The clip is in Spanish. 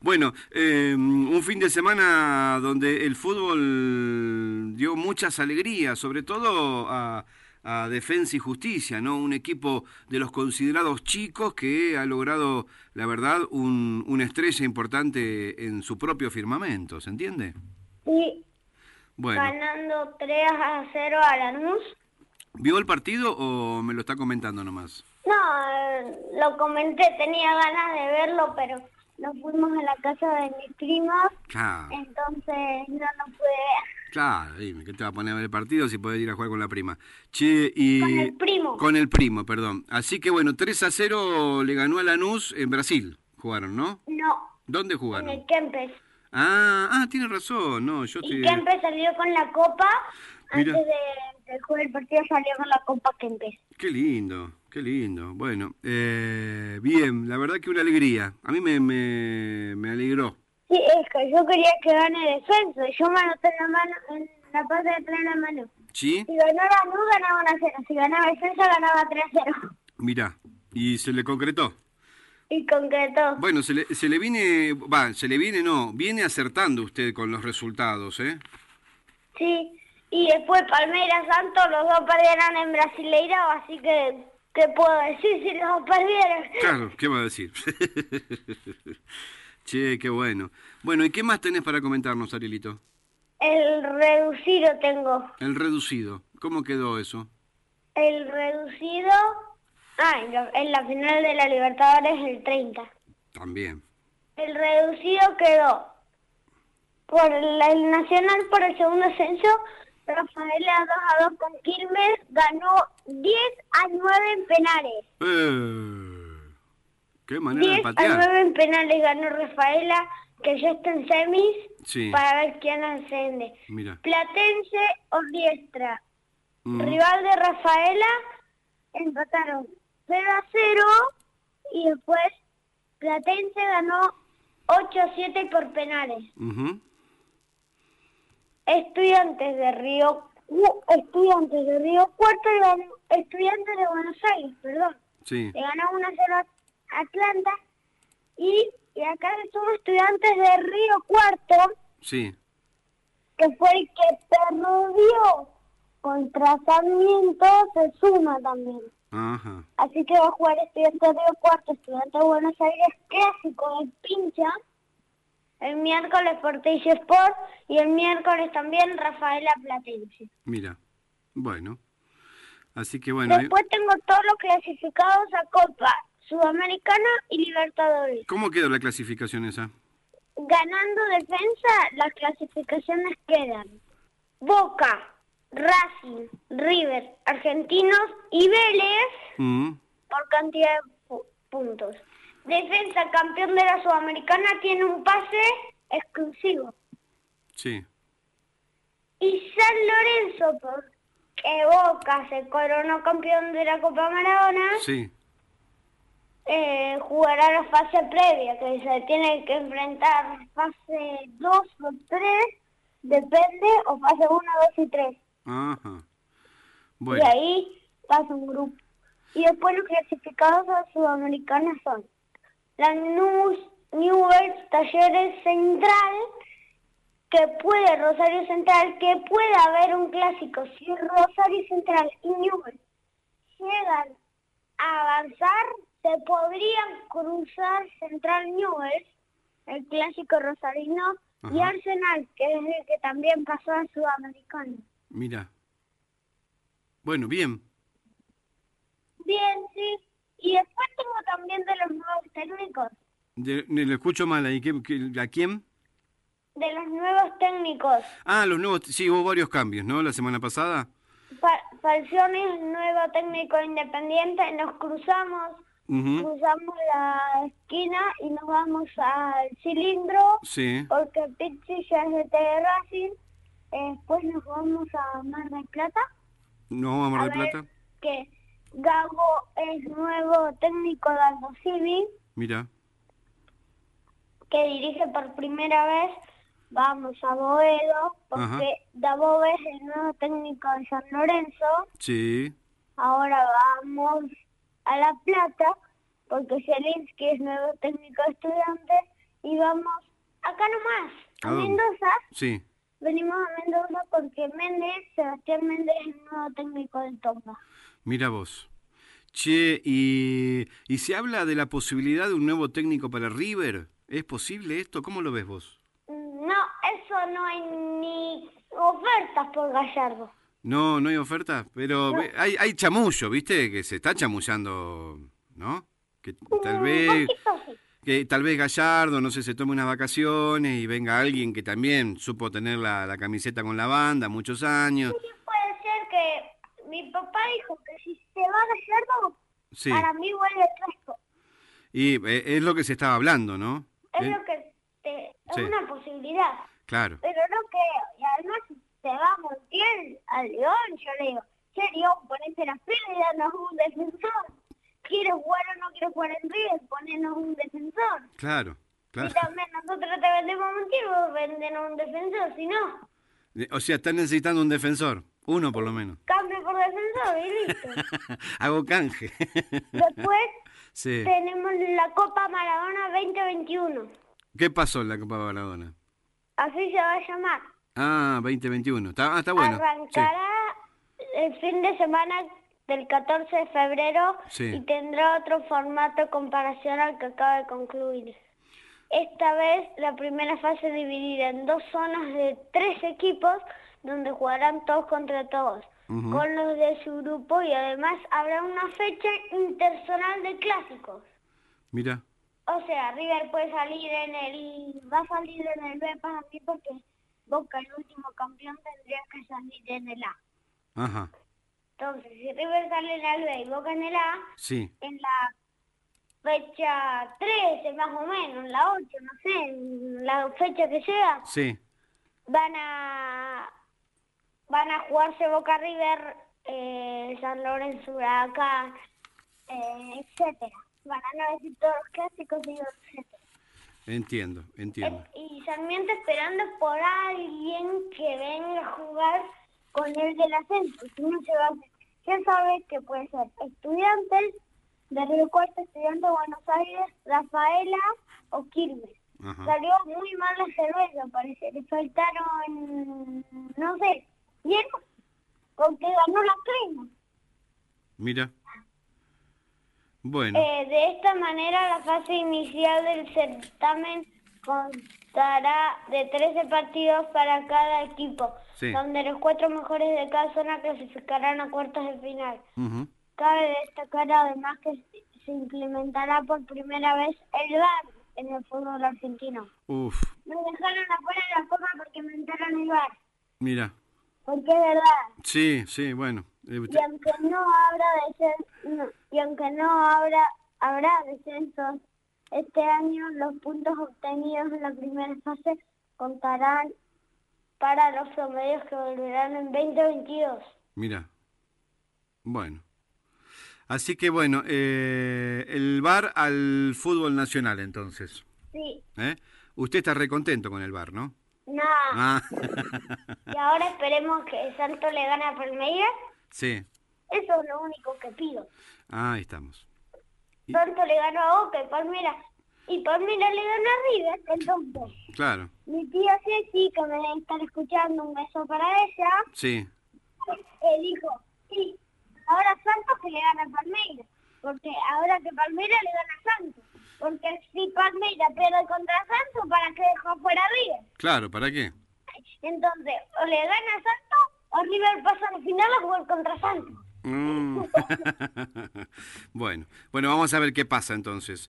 Bueno, un fin de semana donde el fútbol dio muchas alegrías, sobre todo a Defensa y Justicia, ¿no? Un equipo de los considerados chicos que ha logrado, la verdad, una estrella importante en su propio firmamento, ¿se entiende? Sí, Bueno, ganando 3-0 a Lanús. ¿vio el partido o me lo está comentando nomás? No, lo comenté, tenía ganas de verlo, pero nos fuimos a la casa de mis primos, Claro. entonces no lo pude ver. Claro, dime, ¿qué te va a poner a ver el partido si podés ir a jugar con la prima? Che, Con y el primo. con el primo, perdón. Así que bueno, 3-0 le ganó a Lanús en Brasil. Jugaron, ¿no? No, ¿Dónde en el jugaron? Kempes. Tiene razón. No, yo Y estoy... Kempes salió con la copa, Mira, antes de jugar el partido salió con la copa Kempes. qué lindo, qué lindo. Bueno, bien, la verdad que una alegría. A mí me alegró. Sí, es que yo quería que gane Defensa, yo me anoté en la mano, en la parte de atrás en la mano. ¿Sí? Si ganaba Lanús, ganaba 1-0, si ganaba Defensa, ganaba 3-0. Mira, y se le concretó. Y concretó. Bueno, se le viene, no, viene acertando usted con los resultados, ¿eh? Sí, y después Palmeiras Santos, los dos perdieron en Brasileirao, así que, ¿qué puedo decir si los dos perdieron? Claro, ¿qué va a decir? Che, qué bueno. Bueno, ¿y qué más tenés para comentarnos, Arielito? El reducido tengo. El reducido. ¿Cómo quedó eso? El reducido, en la final de la Libertadores el 30. También. El reducido quedó por el Nacional por el segundo ascenso. Rafaela 2-2 con Quilmes, ganó 10-9 en penales. Qué manera de 10-9 patear. en penales ganó Rafaela, que ya está en semis, Sí, para ver quién asciende. mira. Platense, Ordiestra, Mm, rival de Rafaela, empataron 0-0 y después Platense ganó 8-7 por penales. ujú, Estudiantes de Río Cuarto y ganó Estudiantes de Buenos Aires, perdón. sí, Le ganó 1-0 a Atlanta y acá estuvo Estudiantes de Río Cuarto, sí. que fue el que perdió contra Sarmiento, se suma también. Ajá. Así que va a jugar Estudiantes de Río Cuarto, Estudiantes de Buenos Aires, clásico de pincha. El miércoles Portillo Sport y el miércoles también Rafaela Platense. Mira. Bueno. Así que bueno. Después tengo todos los clasificados a Copa Sudamericana y Libertadores. ¿Cómo quedó la clasificación esa? Ganando Defensa, las clasificaciones quedan Boca, Racing, River, Argentinos y Vélez Mm, por cantidad de puntos. Defensa, campeón de la Sudamericana, tiene un pase exclusivo. sí. Y San Lorenzo, porque Boca se coronó campeón de la Copa Maradona, Sí. jugará la fase previa, que se tiene que enfrentar fase 2 o 3, depende, o fase 1, 2 y 3. Ajá. Y Bueno. ahí pasa un grupo. Y después los clasificados a Sudamericana son Lanús, Newell's, Talleres, Central, Rosario Central, que puede haber un clásico. Si Rosario Central y Newell's llegan a avanzar, se podrían cruzar Central Newell's, el clásico rosarino, y Ajá. Arsenal, que es el que también pasó a Sudamericano. Mira. Bueno, bien. Bien, sí. Y después tengo también de los nuevos técnicos. Le escucho mal ahí. ¿A quién? De los nuevos técnicos. Los nuevos. Sí, hubo varios cambios, ¿no? La semana pasada. Falcioni es nuevo técnico independiente. Nos cruzamos Ujú, la esquina y nos vamos al cilindro, sí. porque Pizzi ya es de TV Racing. Después nos vamos a Mar del Plata. ¿No vamos a Mar A del ver Plata? que Gago es nuevo técnico de Aldo Civi, Mira. que dirige por primera vez. Vamos a Boedo, porque Ajá. Dabove es el nuevo técnico de San Lorenzo. Sí. Ahora vamos a La Plata, porque Zielinski es nuevo técnico de Estudiantes. y vamos acá nomás, ¿A a dónde? Mendoza. Sí. Venimos a Mendoza porque Sebastián Méndez es el nuevo técnico del Tomba. Mira vos. Che, y se habla de la posibilidad de un nuevo técnico para River. ¿Es posible esto? ¿Cómo lo ves vos? No, eso no hay ni ofertas por Gallardo. No, no hay oferta, pero No, hay chamullo, ¿viste? Que se está chamullando, ¿no? Que tal un vez, poquito sí. que tal vez Gallardo, no sé, se tome unas vacaciones y venga alguien que también supo tener la camiseta con la banda muchos años. Sí, puede ser que mi papá dijo que si se va Gallardo, Sí, para mí vuelve Crespo. y es lo que se estaba hablando, ¿no? Es lo que es Sí, una posibilidad. claro, Pero no creo. Y además, si se va Montiel al León, yo le digo, che, León, ponete la pila y danos un defensor. ¿Quieres jugar o no quieres jugar en River? Ponenos un defensor. claro, Y claro. también nosotros te vendemos Montiel, vos vendenos un defensor. Si no, O sea, están necesitando un defensor, uno por lo menos. cambio por defensor y listo. Hago canje. Después Sí. tenemos la Copa Maradona 2021. ¿Qué pasó en la Copa Maradona? Así se va a llamar. Ah, 2021. Está bueno. Sí, Arrancará el fin de semana del 14 de febrero sí. y tendrá otro formato en comparación al que acaba de concluir. Esta vez la primera fase dividida en dos zonas de 3 equipos donde jugarán todos contra todos, Ujú. con los de su grupo, y además habrá una fecha interzonal de clásicos. Mira. O sea, River puede salir va a salir en el B para mí porque Boca, el último campeón, tendría que salir en el A. Ajá. Entonces, si River sale en el B y Boca en el A, Sí. en la fecha 13 más o menos, en la 8, no sé, en la fecha que sea, Sí. van a jugarse Boca River, San Lorenzo Huracán, etcétera. Van a no decir todos los clásicos, digo, etcétera. Entiendo, entiendo. Y Sarmiento esperando por alguien que venga a jugar con el del ascenso. Si no se va a hacer. ¿Quién sabe que puede ser? Estudiantes de Río Cuarto, Estudiantes de Buenos Aires, Rafaela o Quilmes. Ajá. Salió muy mal la cerveza, parece. Le faltaron, no sé, hielo, porque ganó la crema. Mira. Bueno. De esta manera, la fase inicial del certamen constará de 13 partidos para cada equipo, Sí. donde los 4 mejores de cada zona clasificarán a cuartos de final. Ujú. Cabe destacar además que se implementará por primera vez el VAR en el fútbol argentino. Uf. Me dejaron afuera de la Copa porque inventaron el VAR, Mira. porque es verdad. Sí, sí, bueno. Y aunque no habrá descensos este año, los puntos obtenidos en la primera fase contarán para los promedios que volverán en 2022. Mira. Bueno. Así que bueno, el VAR al fútbol nacional entonces. Sí, ¿Eh? Usted está recontento con el VAR, ¿no? no. Ah. Y ahora esperemos que Santos le gane a Palmeiras. Sí. Eso es lo único que pido. Ah, ahí estamos. Santos le ganó a Boca y Palmeiras le ganó a River. Entonces, Claro. mi tía Ceci, que me debe estar escuchando, un beso para ella, Sí. dijo, sí, ahora Santos que le gana a Palmeiras, porque ahora que Palmeiras le gana a Santos, porque si Palmeiras pierde contra Santos, ¿para qué dejó fuera a River? Claro, ¿para qué? Entonces, o le gana a Santos, o River pasa al final a jugar contra Santos. Mm. Bueno, vamos a ver qué pasa entonces.